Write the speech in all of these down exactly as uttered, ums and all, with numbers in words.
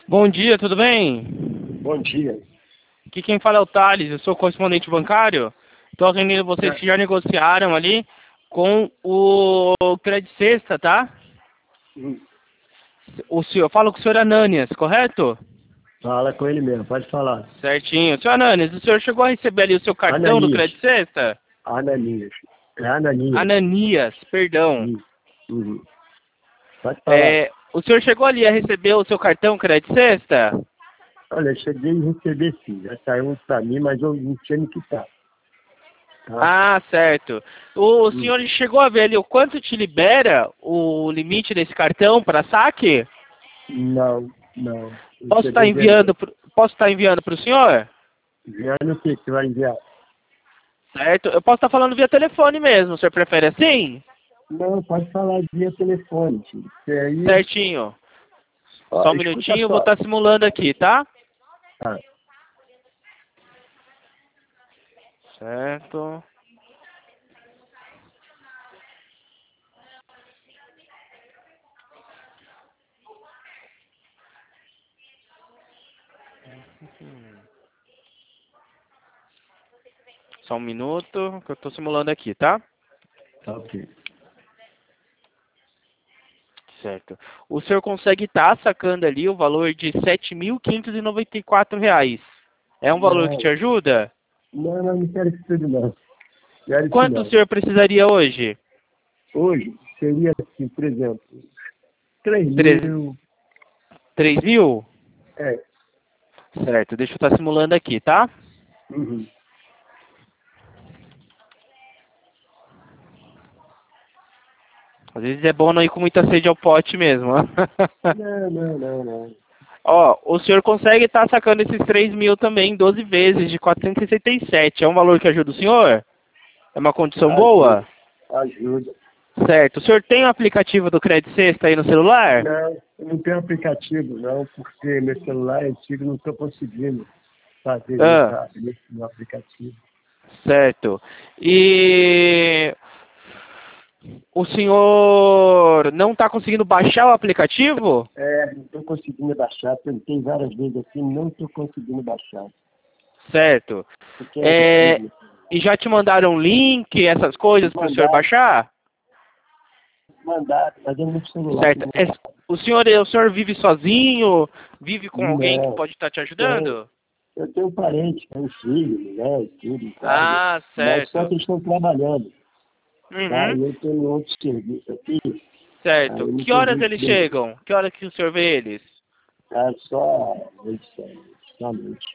Bom dia, tudo bem? Bom dia. Aqui quem fala é o Thales, eu sou correspondente bancário. Estou reunindo vocês que já negociaram ali com o Credit Sexta, tá? Hum. O senhor, eu falo com o senhor Ananias, correto? Fala com ele mesmo, pode falar. Certinho. Senhor Ananias, o senhor chegou a receber ali o seu cartão Ananias. do Credit Sexta? Ananias. É Ananias. Ananias, perdão. Hum. Uhum. Pode falar. É, o senhor chegou ali a receber o seu cartão Credit Sexta? Olha, eu cheguei a receber sim. Já saiu um pra mim, mas eu não tinha me quitar. Tá? Ah, certo. O Hum. senhor chegou a ver ali o quanto te libera o limite desse cartão para saque? Não, não. Eu Posso estar cheguei enviando, pro- posso estar enviando para o senhor? Enviando o que que você vai enviar? Certo. Eu posso estar falando via telefone mesmo. O senhor prefere assim? Não, pode falar via telefone. Tio. Porque aí... Certinho. Ó, Só um escuta minutinho, eu só. vou estar simulando aqui, tá? Tá. Certo. Só um minuto que eu estou simulando aqui, tá? Tá ok. Certo. O senhor consegue estar sacando ali o valor de sete mil quinhentos e noventa e quatro reais. É um valor que te Não, ajuda? não, não, não quero isso tudo não. Quero isso Quanto não. o senhor precisaria hoje? Hoje seria assim, por exemplo, três Três- mil. três mil? É. Certo, deixa eu estar simulando aqui, tá? Uhum. Às vezes é bom não ir com muita sede ao pote mesmo. Não, não, não, não. Ó, o senhor consegue estar sacando esses três mil também, doze vezes, de quatrocentos e sessenta e sete. É um valor que ajuda o senhor? É uma condição boa? Ajuda. Ajuda. Certo. O senhor tem o aplicativo do Credit Sexta aí no celular? Não, eu não tenho aplicativo não, porque meu celular é antigo, não estou conseguindo fazer Ah, isso sabe, no aplicativo. certo. E o senhor não está conseguindo baixar o aplicativo? É, não estou conseguindo baixar, tentei várias vezes aqui, não estou conseguindo baixar. Certo. Porque é É, antigo. e já te mandaram link, essas coisas para o senhor Mandar, baixar? mandar, mas eu no celular. Certo. É, o senhor, o senhor vive sozinho? Vive com alguém que Não, pode estar te tem. ajudando? Eu tenho parente, tenho filho, mulher, tudo em casa, Ah, mas só certo. que eles estão trabalhando, tá? Uhum. E eu tenho outro serviço aqui, aí Certo. eu não Que tenho horas visto eles bem. chegam? Que hora que o senhor vê eles? Tá? Só à noite, só, só à noite.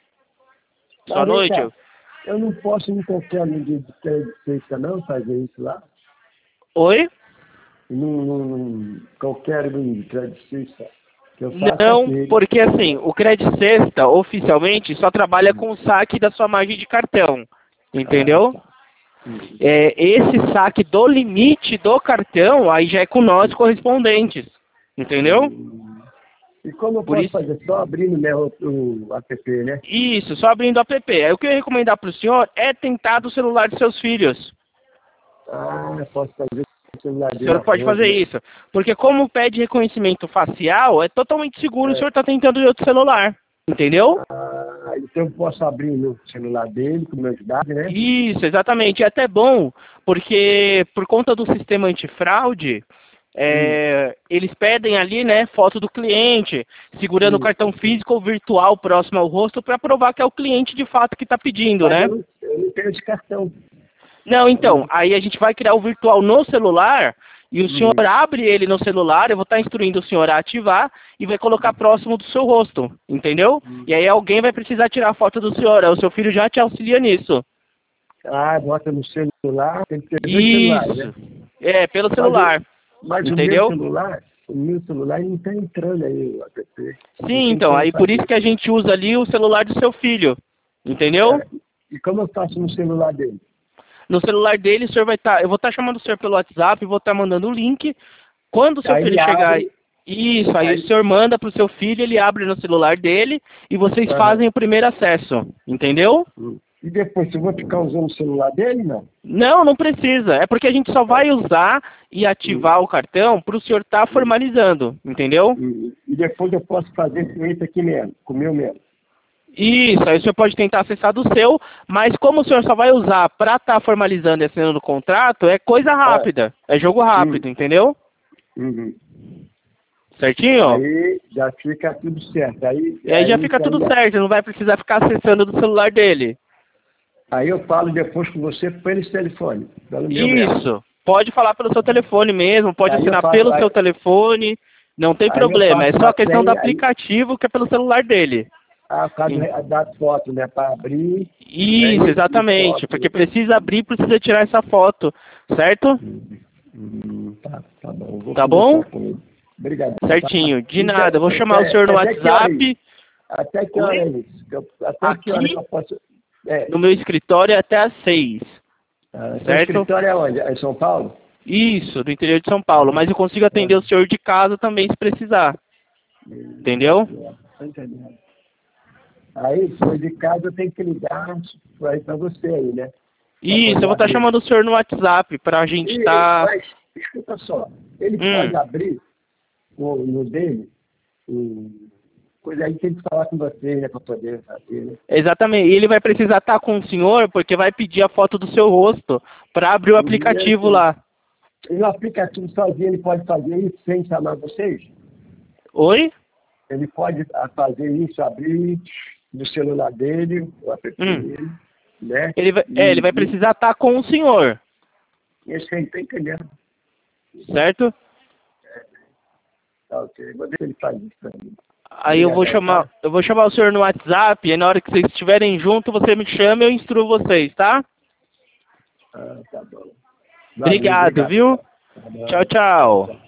Só à Mas vem noite? cá, eu não posso em qualquer um dia de três de sexta não fazer isso lá? Oi? Num, num, qualquer um de três de sexta, que eu faço Não, aquele. porque assim, o Credit Sexta, oficialmente, só trabalha com o saque da sua margem de cartão. Ah, Entendeu? tá. Hum. É, esse saque do limite do cartão, aí já é com nós correspondentes. Entendeu? Hum. E como eu Por posso isso. fazer? Só abrindo né, o, o app, né? Isso, só abrindo o app. Aí o que eu ia recomendar para o senhor é tentar do celular de seus filhos. Ah, eu posso fazer o celular O dele senhor pode aonde, fazer né? isso. Porque como pede reconhecimento facial, é totalmente seguro o É. senhor está tentando de outro celular. Entendeu? Ah, então eu posso abrir no celular dele, com meus dados, né? Isso, exatamente. É até bom, porque por conta do sistema antifraude, Hum, é, eles pedem ali, né, foto do cliente, segurando o hum. cartão físico ou virtual próximo ao rosto para provar que é o cliente de fato que está pedindo, Mas né? eu não, eu não tenho esse cartão. Não, Eu então, não- aí a gente vai criar o virtual no celular e o senhor Uhum. abre ele no celular, eu vou estar instruindo o senhor a ativar e vai colocar próximo do seu rosto, entendeu? Hum. E aí alguém vai precisar tirar a foto do senhor, aí o seu filho já te auxilia nisso. Ah, bota no celular, tem que ter dois celulares, né? Isso. É, pelo Mas, o- celular. mas o meu Entendeu? celular, o meu celular não está entrando aí o app. Não Sim, tem então, como aí por isso fazer. que a gente usa ali o celular do seu filho. Entendeu? É, e como eu faço no celular dele? No celular dele, o senhor vai estar. eu vou estar chamando o senhor pelo WhatsApp, vou estar mandando o link. Quando o seu Aí filho ele chegar. abre, Isso, aí o aí, senhor manda pro seu filho, ele abre no celular dele e vocês aham. fazem o primeiro acesso. Entendeu? Hum. E depois, se eu vou ficar usando o celular dele, não? Não, não precisa. É porque a gente só vai usar e Hum, ativar o cartão para o senhor estar hum, formalizando. Entendeu? hum. E e depois eu posso fazer com esse aqui mesmo, com o meu mesmo. Isso, aí o senhor pode tentar acessar do seu, mas como o senhor só vai usar para estar tá formalizando e assinando o contrato, é coisa rápida, é, é jogo rápido, Uhum. entendeu? Uhum. Certinho? Aí já fica tudo certo. Aí, E aí, aí já fica tudo aí, certo, não vai precisar ficar acessando do celular dele. aí eu falo depois com você pelo telefone, pelo meu mesmo. Isso, pode falar pelo seu telefone mesmo, pode Aí eu assinar faço, pelo aí, seu telefone, não tem aí eu problema, é faço só uma a questão do senha, aí aplicativo que é pelo celular dele. a cada da foto, né, para abrir, é Isso, isso, e exatamente, porque foto. precisa abrir, precisa tirar essa foto, certo? Hum, hum, tá, tá bom, eu vou Tá bom? conversar com ele. Obrigado. Tá? Certinho, de Isso é, nada, eu vou chamar o até, senhor no até que hora é isso? WhatsApp. Até que hora é Oi? isso? Que eu- Até que hora que Aqui eu posso... É, no meu escritório é até às seis, ah, seu certo? escritório é onde? É em São Paulo? Isso, do interior de São Paulo, mas eu consigo atender Ah, o senhor de casa também se precisar, hum, entendeu? tô entendendo. Aí, se for de casa, eu tenho que ligar para você aí, né? Para Isso, eu poder vou estar abrir. chamando o senhor no WhatsApp pra gente E, estar... mas, escuta só, ele Hum, pode abrir o, no dele, o, coisa aí tem que falar com você, né, para poder fazer, né? exatamente, e ele vai precisar estar com o senhor porque vai pedir a foto do seu rosto para abrir o E, aplicativo assim, lá. e no aplicativo sozinho ele pode fazer isso sem chamar vocês? Oi? Ele pode ah, fazer isso, abrir no celular dele, o app Hum. dele, né? Ele vai, é, ele E, vai e precisar estar com o senhor, esse aí tá entendendo. certo? Tá, ok. Vou deixar ele fazer isso pra mim. Aí eu vou Obrigadão, chamar, tá? eu vou chamar o senhor no WhatsApp, e na hora que vocês estiverem junto, você me chama e eu instruo vocês, tá? Ah, tá bom. Valeu, Obrigado, obrigado. viu? Tá bom. Tchau, tchau.